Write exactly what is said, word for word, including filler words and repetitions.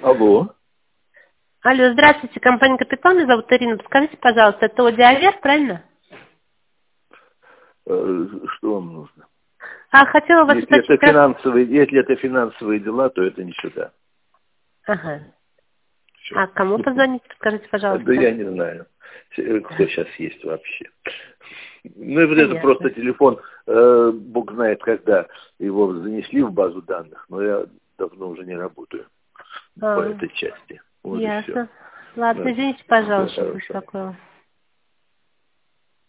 Алло. Алло, здравствуйте, компания «Капитан», меня зовут Ирина. Подскажите, пожалуйста, это Одиавер, правильно? Э, Что вам нужно? А, хотела вас Если спросить... это как- финансовые, если это финансовые дела, то это не сюда. Ага. Всё. А кому позвонить, скажите, пожалуйста? Да я не знаю, э, кто сейчас есть вообще. Ну и вот это Понятно. просто телефон, э, бог знает когда его занесли в базу данных, но я давно уже не работаю по А, этой части. Вот и все. ясно. Ладно, извините, пожалуйста, беспокоила.